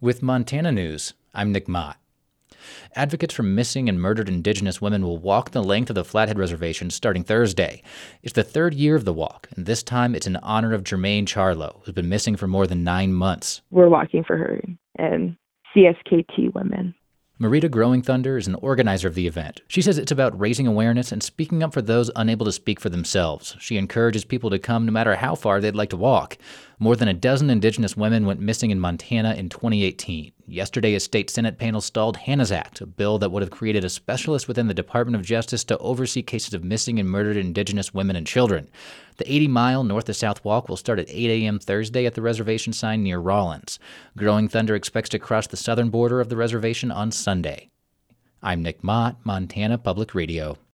With Montana News, I'm Nick Mott. Advocates for missing and murdered Indigenous women will walk the length of the Flathead Reservation starting Thursday. It's the third year of the walk, and this time it's in honor of Jermaine Charlo, who's been missing for more than 9 months. We're walking for her and CSKT women. Marita Growing Thunder is an organizer of the event. She says it's about raising awareness and speaking up for those unable to speak for themselves. She encourages people to come no matter how far they'd like to walk. More than a dozen Indigenous women went missing in Montana in 2018. Yesterday, a state Senate panel stalled HANA's Act, a bill that would have created a specialist within the Department of Justice to oversee cases of missing and murdered Indigenous women and children. The 80-mile north-to-south walk will start at 8 a.m. Thursday at the reservation sign near Rawlins. Growing Thunder expects to cross the southern border of the reservation on Sunday. I'm Nick Mott, Montana Public Radio.